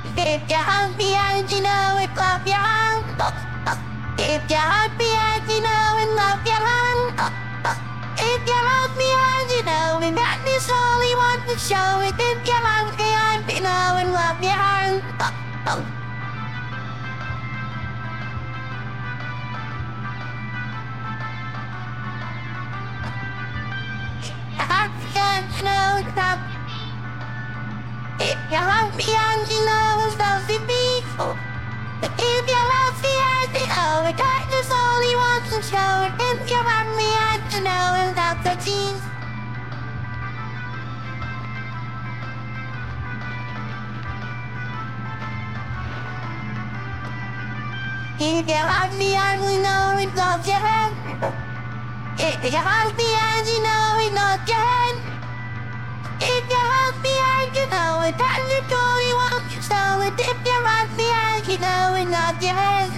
If your heart behind, you know it, clap your hand. If your heart behind, you know it, clap your hand. If your heart behind, you know it, that is all you want to show it. If your heart behind, you know it, clap your hand. Heart behind, you know it, clap. If your heart behind, you know it's supposed to be. If your heart behind, you know it, that is all you want to show it. If your heart behind, you know it's not the cheese. If your heart behind, you know it, loves your hand. If your heart behind, you know it, not your hand. If your heart behind, you know it, that is all you want to show it. If your heart behind, you know it, not your hand.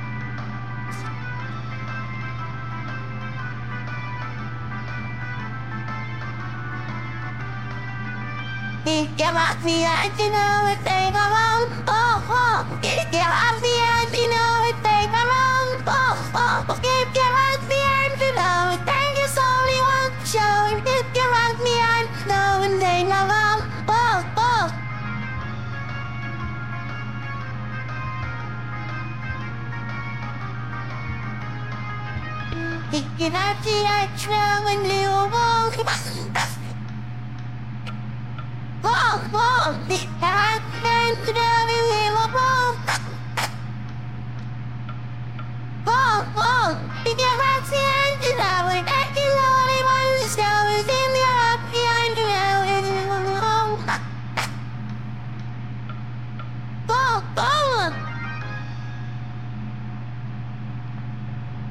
If your heart behind, you know it, they go on. Oh, oh. If your heart behind, you know it, they go on. Oh, oh. If your heart behind, you know it, that is all you want to show it. If your heart behind, you know it, they go on. Oh, oh. If your heart behind, you know it, they go on. Oh, oh,